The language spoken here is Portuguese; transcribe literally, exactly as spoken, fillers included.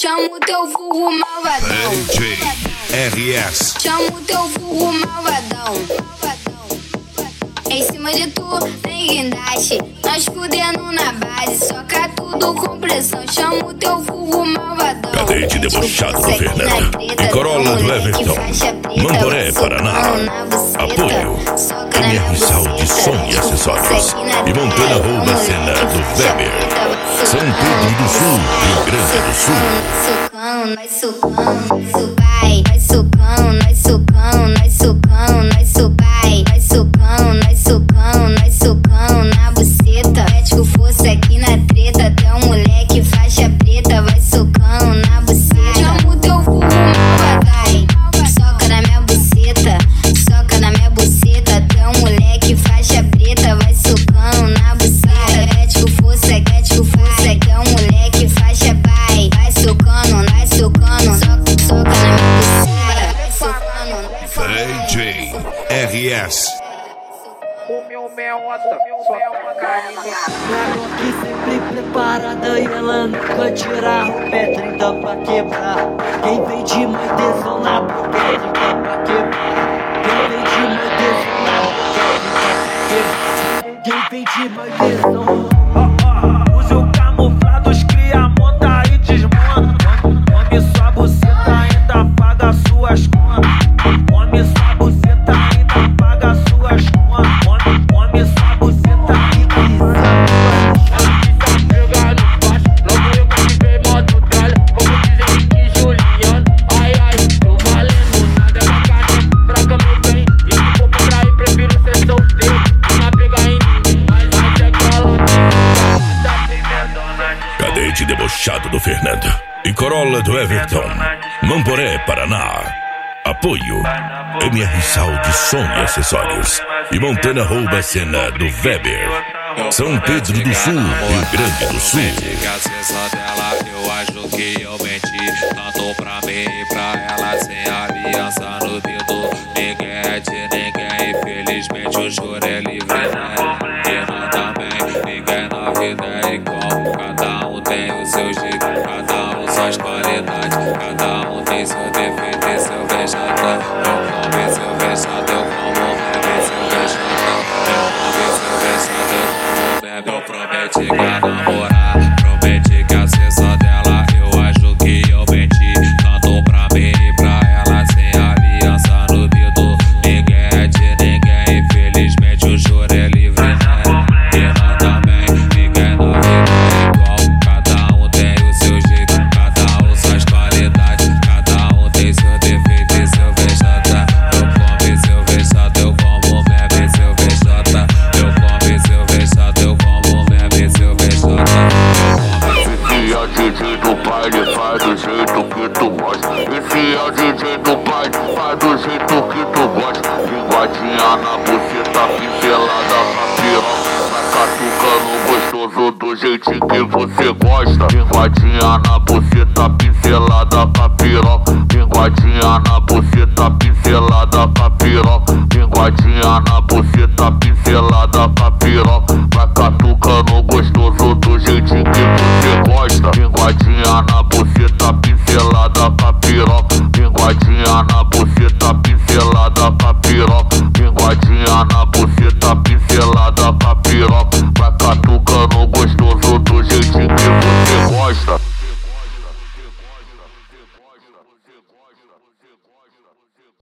Chamo teu vulgo malvadão. D J R S. Chamo teu vulgo malvadão. Em cima de tu, tem guindaste. Nós fudendo na base, soca tudo com pressão. Chamo teu vulgo malvadão. Cadete debochado do Fernando e Corolla do Everton. Mamboré, Paraná. Apoio M R Saúde, som e acessórios. E Montana rouba a cena do Weber. São Pedro do Sul, Rio Grande do Sul. Nós sucão, nós subai. Nós sucão, nós sucão, nós sucão, nós subai. Nós sucão, nós sucão, nós sucão na buceta. Mete com força aqui na treta. Até um moleque faixa preta vai sucão na buceta. Chamo teu vulgo malvadão. Soca na minha buceta, soca na minha buceta. Até um moleque faixa preta vai sucão na buceta. Mete com força, mete com força. Até um moleque faixa vai. Vai sucando, vai sucando. Soca, soca na minha buceta. Vai sucando. D J R S. O meu meota, meu meota. Aqui sempre preparada e ela nunca tira o pé. Trinta pra quebrar. Quem vem de mãe desona porque é trinta pra quebrar. Quem vem de mãe desona porque é trinta pra quebrar. Quem vem de mãe desona. Use o camuflado, os cria, monta e desmonta. Come sua buceta, ainda paga suas contas. Come sua buceta, ainda paga suas contas. Come, come sua buceta e pisa. Pegar no baixo, logo eu ativei modo tralha. Como dizem que Juliano, ai ai, tô valendo nada na caixa. Fraca meu bem, e se for pra trair, prefiro ser solteiro. Não pegar em mim, mas vai ser aquela tá primeirona. Cadete debochado do Fernando e Corolla do Everton. Mamboré, Paraná. Apoio M R Saúde, som e acessórios. E Montana rouba a cena do Weber. São Pedro do Sul, Rio Grande do Sul. Que a sensação dela, eu acho que eu menti. Tanto pra mim e pra ela, sem aliança no dedo. Ninguém é de ninguém, infelizmente o choro é livre, né? E não também, ninguém na vida é igual. Cada um tem o seu jeito, cada um suas qualidades. Cada um tem seu defeito e seu vexata. Eu como seu vexata, eu como bebe seu vexata. Eu como seu vexata, eu como bebe. Eu prometi que ia namorar, prometi que a sensação dela, eu acho que eu menti. Tanto pra mim e pra ela, sem aliança no dedo. Ninguém é de ninguém, infelizmente o choro é livre, né? E não também, ninguém na vida é igual. Cada um tem o seu jeito, cada um suas qualidades. Cada um tem seu defeito e seu vexata. Eu como seu vexata, eu como bebe seu vexata. Eu como seu vexata, eu como bebe seu vexata. Esse é o D J do baile, faz do jeito que tu gosta. Esse é o D J do baile, faz do jeito que tu gosta. Linguadinha na buceta, pincelada na piroca. Vai catucando gostoso do jeitinho que você gosta. Linguadinha na buceta, pincelada com a piroca. Linguadinha na buceta, pincelada com a piroca. Linguadinha na buceta, pincelada com a